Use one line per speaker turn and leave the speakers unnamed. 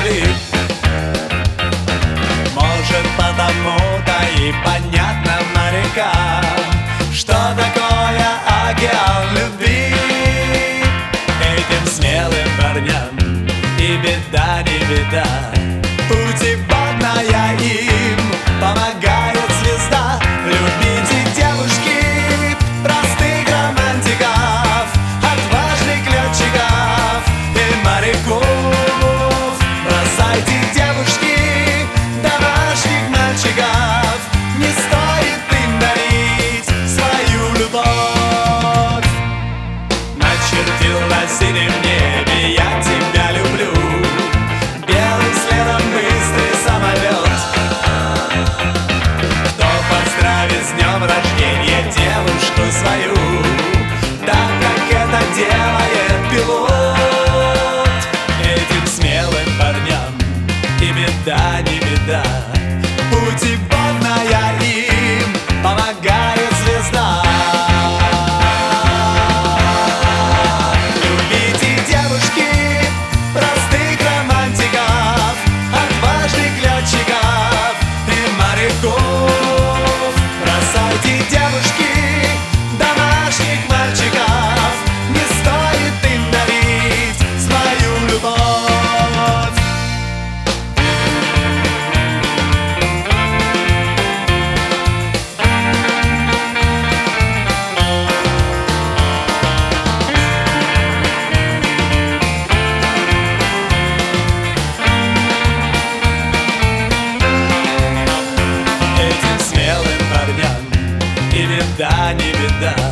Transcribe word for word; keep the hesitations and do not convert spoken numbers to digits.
залив. Может, потому-то и понятно морякам, что такое океан любви. Этим смелым парням и беда не беда, путеводная им помогает звезда. Любите, девушки, простых романтиков, отважных летчиков и моряков. Бросайте, девушки, домашних мальчиков, не стоит им дарить свою любовь. Начертил на синем небе я тебя люблю, белым следом быстрый самолет. Кто поздравит с днем рождения девушку свою, так как это делает пилот. Этим смелым парням и беда не беда, путеводная им помогает звезда. Любите, девушки, простых романтиков, отважных летчиков и моряков. Бросайте, девушки, домашних мальчиков, не стоит им дарить свою любовь. Этим смелым парням и беда не беда,